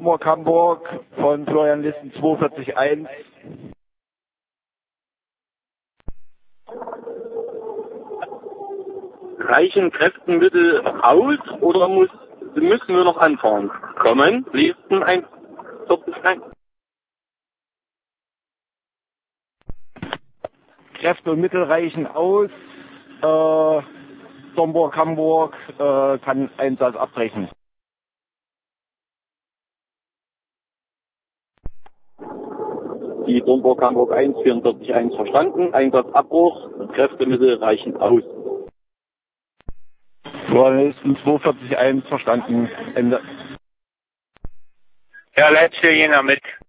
Domburg Hamburg von Florian Listen 42.1. Reichen Kräftenmittel aus oder müssen wir noch anfahren? Kommen, Listen 1,41. Kräfte und Mittel reichen aus. Domburg Hamburg kann Einsatz abbrechen. Die Domburg Hamburg 1,44.1 verstanden. Einsatzabbruch, Kräftemittel reichen aus. Florian Listen 42.1 verstanden. Ende. Ja, letzte Jena mit.